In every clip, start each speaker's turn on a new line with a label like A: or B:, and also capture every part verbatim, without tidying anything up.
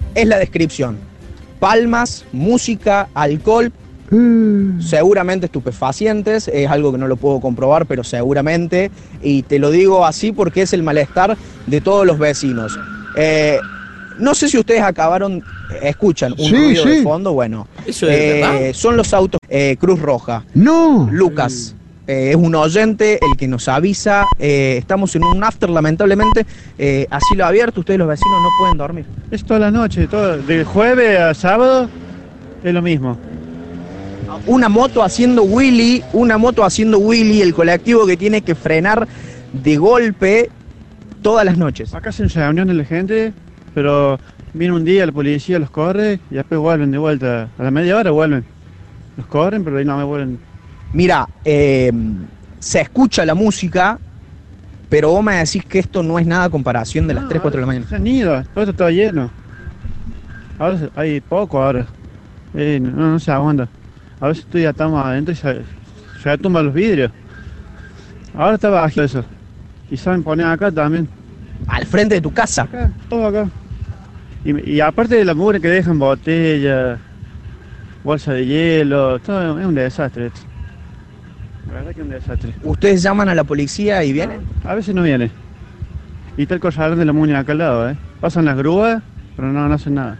A: es la descripción. Palmas, música, alcohol, mm. seguramente estupefacientes, es algo que no lo puedo comprobar, pero seguramente, y te lo digo así porque es el malestar de todos los vecinos. Eh, no sé si ustedes acabaron, escuchan un
B: sí,
A: ruido
B: sí.
A: de fondo, bueno,
C: ¿Eso es
A: eh,
C: verdad?
A: son los autos eh, Cruz Roja.
B: No.
A: Lucas. Eh, es un oyente el que nos avisa, eh, estamos en un after lamentablemente, eh, asilo abierto, ustedes los vecinos no pueden dormir.
D: Es toda la noche, todo, de jueves a sábado es lo mismo.
A: Una moto haciendo wheelie, una moto haciendo wheelie, el colectivo que tiene que frenar de golpe todas las noches.
D: Acá hacen reuniones la gente, pero viene un día la policía, los corre y después vuelven de vuelta. A la media hora vuelven. Los corren, pero ahí no me vuelven.
A: Mira, eh, se escucha la música, pero vos me decís que esto no es nada a comparación de las
D: no,
A: tres, cuatro de la mañana.
D: Se han ido, todo está todo lleno. Ahora hay poco ahora. Eh, no, no se aguanta. A veces estoy ya estamos adentro y se, se tumban los vidrios. Ahora está bajito eso. Y saben poner acá también.
A: Al frente de tu casa.
D: Acá, todo acá. Y, y aparte de la mugre que dejan botellas, bolsa de hielo, todo es un desastre esto. La verdad que es un desastre.
A: ¿Ustedes llaman a la policía y vienen?
D: A veces no viene. Y está el corralón de la Muni acá al lado, ¿eh? Pasan las grúas, pero no, no hacen nada.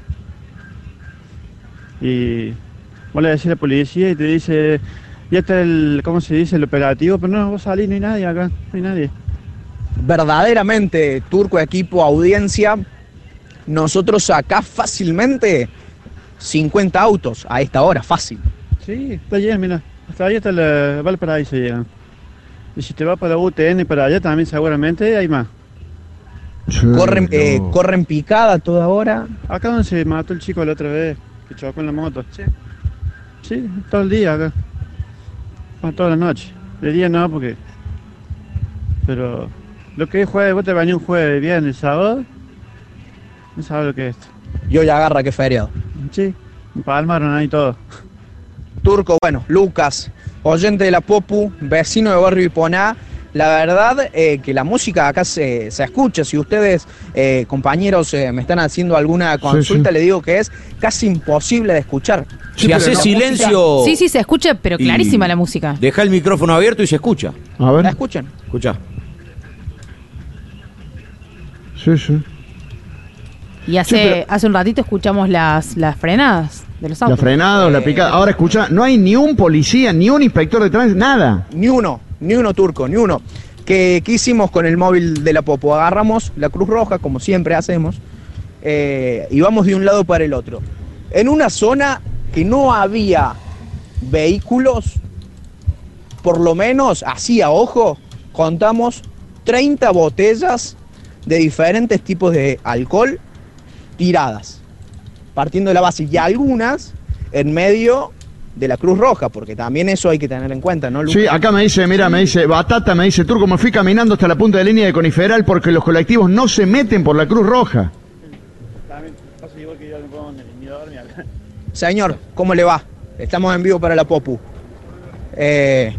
D: Y vos le decís a la policía y te dice, ya está el, ¿cómo se dice? El operativo, pero no, vos salís, no hay nadie acá, no hay nadie.
A: Verdaderamente, Turco, equipo, audiencia, nosotros acá fácilmente cincuenta autos a esta hora, fácil.
D: Sí, está lleno, mira. Hasta ahí está la Valparaíso llegan. Y si te vas para la U T N para allá también seguramente hay más.
B: Sí,
A: corren,
B: no.
A: eh, corren picada toda hora.
D: Acá donde se mató el chico la otra vez, que chocó en la moto. Sí. Sí, todo el día acá. Ah, toda la noche. De día no, porque... Pero... Lo que es jueves, vos te bañás un jueves, viernes, sábado... No sabes lo que es esto.
A: Y hoy agarra que feriado.
D: Sí, palmaron ahí todo.
A: Turco, bueno, Lucas, oyente de la Popu, vecino de Barrio Iponá. La verdad eh, que la música acá se, se escucha. Si ustedes, eh, compañeros, eh, me están haciendo alguna consulta, sí, sí. le digo que es casi imposible de escuchar.
C: Si sí, haces silencio...
E: Música... Sí, sí, se escucha, pero clarísima la música.
C: Deja el micrófono abierto y se escucha.
B: A ver.
A: ¿La escuchan?
C: Escucha.
B: Sí, sí.
E: Y hace, sí, pero... hace un ratito escuchamos las, las frenadas de los autos.
B: La frenada o eh... la picada. Ahora escucha, no hay ni un policía, ni un inspector de tránsito, nada.
A: Ni uno, ni uno, Turco, ni uno. ¿Qué, qué hicimos con el móvil de la Popo? Agarramos la Cruz Roja, como siempre hacemos, eh, y vamos de un lado para el otro. En una zona que no había vehículos, por lo menos, así a ojo, contamos treinta botellas de diferentes tipos de alcohol tiradas, partiendo de la base, y algunas en medio de la Cruz Roja, porque también eso hay que tener en cuenta, ¿no, Lucas?
B: Sí, acá me dice, mira, me dice, Batata me dice, Turco, me fui caminando hasta la punta de línea de Coniferal porque los colectivos no se meten por la Cruz Roja.
A: Señor, ¿cómo le va? Estamos en vivo para la Popu. Eh,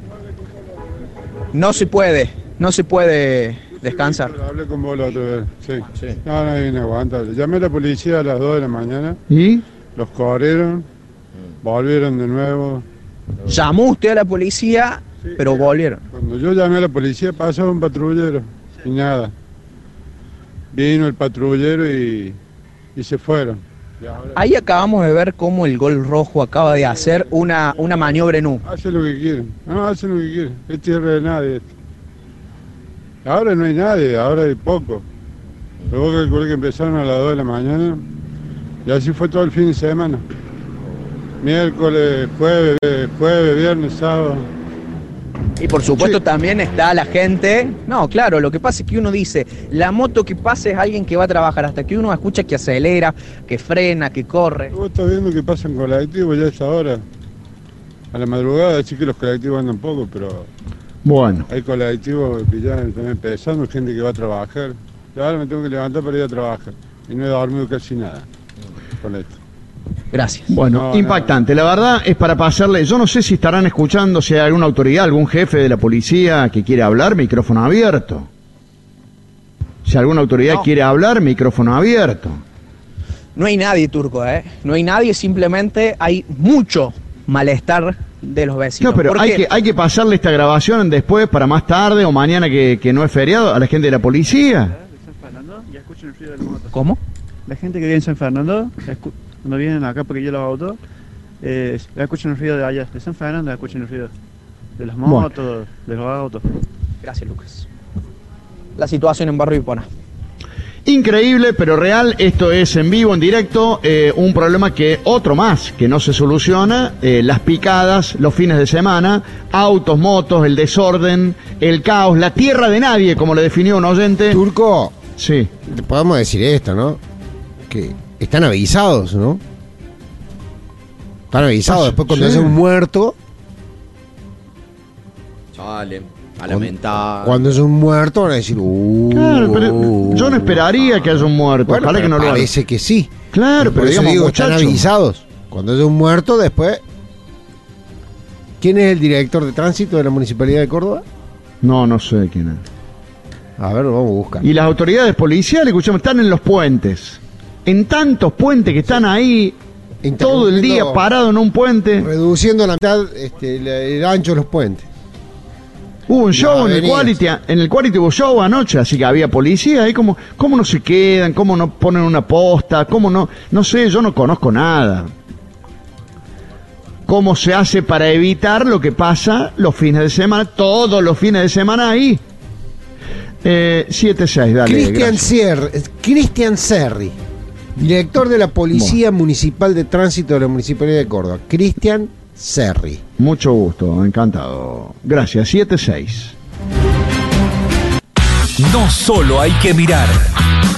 A: no se puede, no se puede... descansar.
F: Sí, hablé con vos la otra vez, sí. sí. No, no, es inaguantable. Llamé a la policía a las dos de la mañana.
B: ¿Y?
F: Los corrieron, volvieron de nuevo.
A: Llamó usted a la policía, sí, pero volvieron.
F: Cuando yo llamé a la policía pasó un patrullero y nada. Vino el patrullero y, y se fueron. Y ahora...
A: Ahí acabamos de ver cómo el Gol Rojo acaba de hacer una, una maniobra en U.
F: Hacen lo que quieren, no, hacen lo que quieren. Es tierra de nadie esto. Ahora no hay nadie, ahora hay poco. Pero vos calculé que empezaron a las dos de la mañana y así fue todo el fin de semana. Miércoles, jueves, jueves, viernes, sábado.
A: Y por supuesto
F: sí.
A: También está la gente... No, claro, lo que pasa es que uno dice, la moto que pasa es alguien que va a trabajar, hasta que uno escucha que acelera, que frena, que corre.
F: Vos estás viendo que pasan colectivos ya a esta hora. A la madrugada, sí que los colectivos andan poco, pero...
B: Bueno.
F: Hay colectivos que ya están empezando, gente que va a trabajar. Yo ahora me tengo que levantar para ir a trabajar. Y no he dormido casi nada con esto.
A: Gracias.
B: Bueno,
F: no,
B: impactante. No. La verdad es para pasarle... Yo no sé si estarán escuchando, si hay alguna autoridad, algún jefe de la policía que quiere hablar, micrófono abierto. Si alguna autoridad no. quiere hablar, micrófono abierto.
A: No hay nadie, Turco, ¿eh? No hay nadie, simplemente hay mucho malestar de los vecinos.
B: No, pero
A: ¿Por
B: hay
A: qué?
B: que, hay que pasarle esta grabación después para más tarde o mañana que, que no es feriado a la gente de la policía.
D: De San Fernando, ya escuchan el ruido del moto.
A: ¿Cómo?
D: La gente que vive en San Fernando, escu- cuando vienen acá porque yo los autos, eh, ya escuchan el ruido de allá, de San Fernando, ya escuchan el ruido de las motos, de los autos.
A: Gracias, Lucas. La situación en Barrio Hipona.
B: Increíble, pero real. Esto es en vivo, en directo. Eh, un problema que, otro más, que no se soluciona. Eh, las picadas, los fines de semana, autos, motos, el desorden, el caos, la tierra de nadie, como le definió un oyente.
G: Turco,
B: Sí.
G: te podemos decir esto, ¿no? Que están avisados, ¿no? Están avisados.
B: Ah,
G: Después cuando
B: sí.
G: es un muerto,
C: Sale a lamentar.
G: cuando es un muerto van a decir, uh,
B: Claro, pero yo no esperaría que haya un muerto.
G: Bueno,
B: Ojalá
G: pero
B: que no lo haga.
G: parece que sí.
B: Claro,
G: Por
B: pero
G: eso
B: digamos,
G: digo, están
B: muchacho.
G: avisados. Cuando es un muerto, después. ¿Quién es el director de tránsito de la Municipalidad de Córdoba?
B: No, no sé quién es.
G: A ver, lo vamos a buscar.
B: Y las autoridades policiales, escuchamos, están en los puentes. En tantos puentes que están ahí todo el día
G: Interrumpiendo-
B: parado en un puente.
G: Reduciendo a la mitad este, el, el ancho de los puentes.
B: Hubo un show en el
G: avenidas.
B: Quality, en el Quality hubo show anoche, así que había policía ahí, como, ¿cómo no se quedan? ¿Cómo no ponen una posta? ¿Cómo no? No sé, yo no conozco nada. ¿Cómo se hace para evitar lo que pasa los fines de semana, todos los fines de semana ahí? Eh, siete seis, dale.
G: Cristian
B: gracias.
G: Serri, Cristian Serri, director de la Policía Municipal de Tránsito de la Municipalidad de Córdoba. Cristian Serri.
B: Mucho gusto, encantado. Gracias, siete seis.
H: No solo hay que mirar,